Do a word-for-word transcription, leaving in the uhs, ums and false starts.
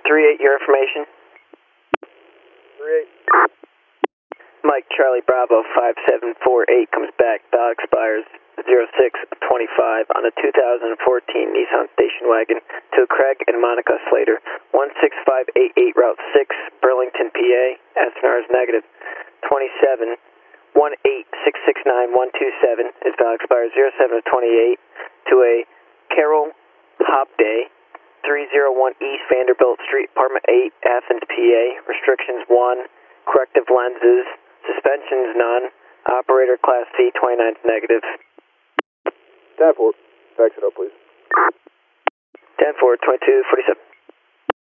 three eight, your information. three eight. Mike Charlie Bravo five seven four eight comes back. Dial expires zero six twenty-five on a two thousand fourteen Nissan station wagon to Craig and Monica Slater. one six five eight eight Route six, Burlington, P A. S N R is negative. twenty-seven one eight six six nine one two seven is dial expires zero seven twenty-eight to a Carol Hopday, three oh one East Vanderbilt Street, Apartment eight, Athens, P A. Restrictions one, corrective lenses, suspensions none, operator class C twenty-nine is negative.